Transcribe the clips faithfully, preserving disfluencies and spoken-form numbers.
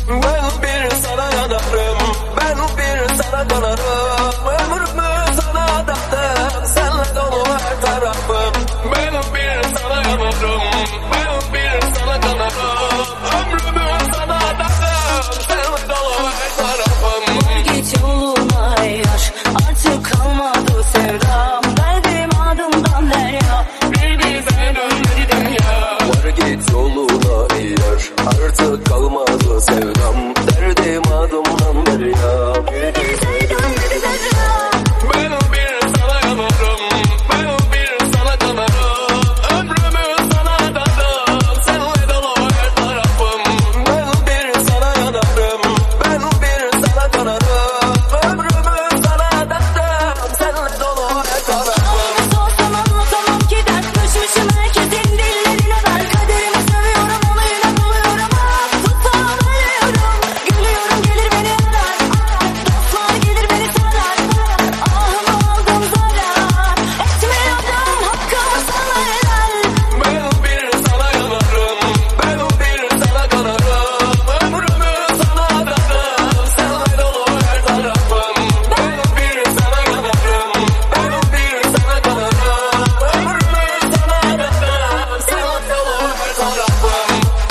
Ben bir sana yanarım, ben bir sana kanarım. Ömrümü sana adattım, senle dolu her tarafım. Ben bir sana yanarım, ben bir sana kanarım. Ömrümü sana adattım, senle dolu her tarafım. Git yoluna yar, artık kalmadı sevdam. Derdim adımdan derya, bir bize döndü dünya. Var git yoluna yar, artık kalmadı sevdam. Derdim adımdan derya, bir bize döndü dünya. Ben bir sana yanarım, ben bir sana kanarım. Ömrümü sana adadım, senle dolu her tarafım. Ben bir sana yanarım, ben bir sana kanarım. Ömrümü sana adadım, senle dolu her tarafım. Sorsam anlatamam ki dert düşmüşüm herkesin dillerine ben. Kaderimi seviyorum onu yine buluyorum. Ah tutsam ölüyorum, gülüyorum gelir beni arar. Dostlar gelir beni sarar. Ahımı aldım zarar, etmiyordum hakkımı sana helal. Ben bir sana yanarım, ben bir sana kanarım. Ömrümü sana adadım, senle dolu her tarafım. Ben bir sana yanarım, ben bir sana kanarım. Ömrümü sana adadım, senle dolu her tarafım.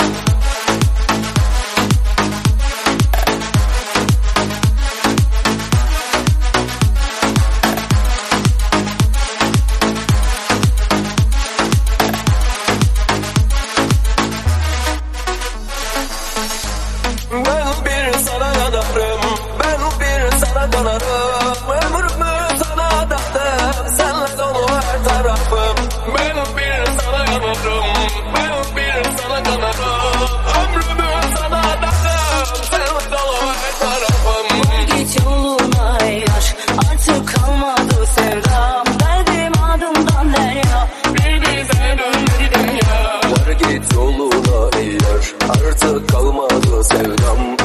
Ben bir sana yanarım, ben bir sana kanarım. Ömrümü sana adadım, senle dolu her tarafım. Ben bir sana yanarım, ben bir sana kanarım. Ömrümü sana adadım, senle dolu her tarafım. Git yoluna yar, artık kalmadı sevdam. Derdim adımdan derya, bir bize döndü dünya. Var git yoluna yar, artık kalmadı sevdam.